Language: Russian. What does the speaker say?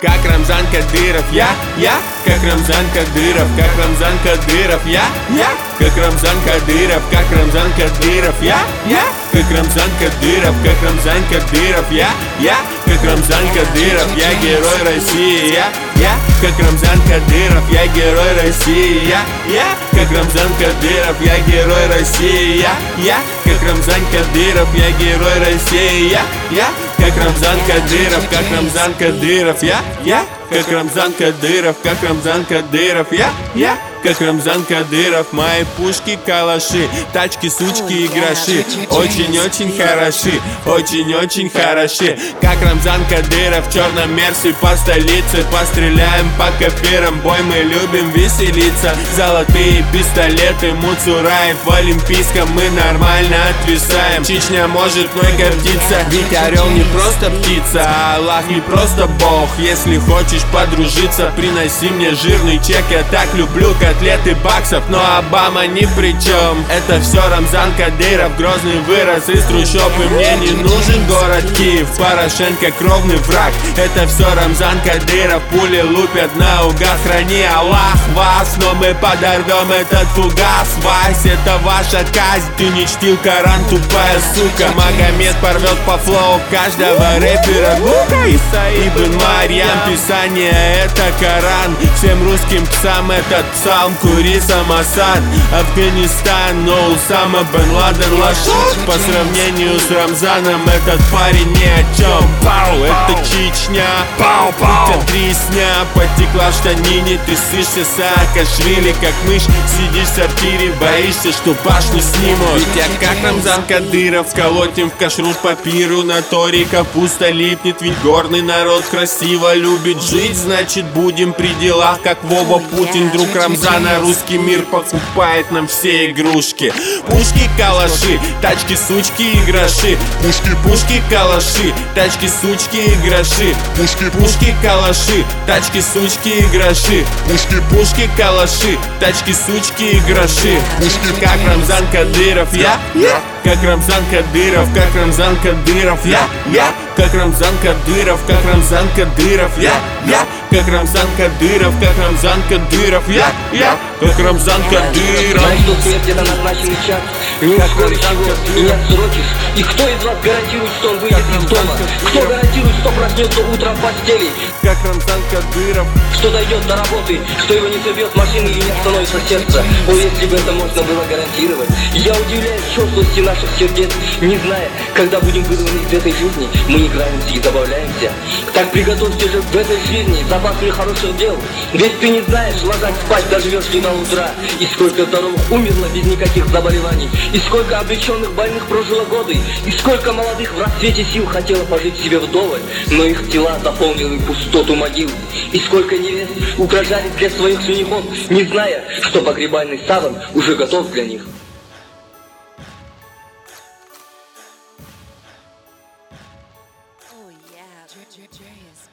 как Рамзан Кадыров. Я, как Рамзан Кадыров, как Рамзан Кадыров. Я, как Рамзан Кадыров, как Рамзан Кадыров. Я, как Рамзан Кадыров, как Рамзан Кадыров. Я, как Рамзан Кадыров, я герой России. Я, как Рамзан Кадыров, я герой России. Я, как Рамзан Кадыров, я герой России. Я, как Рамзан Кадыров, я герой России. Я, как Рамзан Кадыров, как Рамзан Кадыров. Я, как Рамзан Кадыров, как Рамзан Кадыров. Я, как Рамзан Кадыров. Мои пушки, калаши, тачки, сучки и гроши очень-очень хороши, очень-очень хороши. Как Рамзан Кадыров в черном мерсе по столице. Постреляем по копирам, бой мы любим веселиться. Золотые пистолеты, Муцураев в Олимпийском. Мы нормально отвисаем, Чечня может мной гордиться. Ведь орел не просто птица, а Аллах не просто Бог. Если хочешь подружиться, приноси мне жирный чек. Я так люблю котлеты баксов, но Обама ни при чем. Это все Рамзан Кадыров, грозный вырос из трущоб. И мне не нужен город Киев, Порошенко кровный враг. Это все Рамзан Кадыров, пули лупят наугад. Храни Аллах вас, но мы подорвем этот фугас. Вась, это ваша казнь, ты не чтил Коран, тупая сука. Магомед порвет по флоу каждого рэпера. Иса ибн Марьям, писание это Коран. Всем русским псам этот псалм. Куриса Масад, Афганистан, но Усама бен Ладен лошадь. По сравнению с Рамзаном этот парень ни о чем. Пау, это Чечня, пау, пау, тресня потекла в штанине. Ты сышься Саакашвили, как мышь. Сидишь в сортире, боишься, что башню снимут. Ведь я как Рамзан Кадыров, сколотим в кашрут папиру. На торе капуста липнет, ведь горный народ красиво любит жить. Значит будем при делах, как Вова Путин, друг Рамзана. Русский мир покупает нам все игрушки. Пушки, калаши, тачки, сучки и гроши. Пушки, пушки, калаши, тачки, сучки и гроши. Пушки, пушки, калаши, тачки, сучки и гроши. Пушки, пушки, калаши, тачки, сучки и гроши. Пушки, как Рамзан Кадыров. Я, как Рамзан Кадыров, как Рамзан Кадыров. Я, как Рамзан Кадыров, как Рамзан Кадыров. Я, как Рамзан Кадыров, как Рамзан Кадыров. Я, как Рамзан Кадыров. Знаешь, что смерть это назначенный час. Не ускоришь его и не отсрочишь. И кто из вас гарантирует, что он выйдет из дома? Кто гарантирует, что проснется утром в постели? Как Рамзан Кадыров. Что дойдет до работы, что его не собьет машина и не остановится сердце. О, если бы это можно было гарантировать. Я удивляюсь черствости наших сердец, не зная, когда будем вырваны из этой жизни. Мы играемся и забавляемся. Так приготовьте же в этой жизни запасы хороших дел. Ведь ты не знаешь, ложась спать доживешь ли на утро. И сколько здоровых умерло без никаких заболеваний. И сколько обреченных больных прожило годы. И сколько молодых в расцвете сил хотело пожить себе вдоволь, но их тела заполнили пустоту могил. И сколько невест угрожали для своих женихов, не зная, что погребальный саван уже готов для них. Oh yeah, Dre is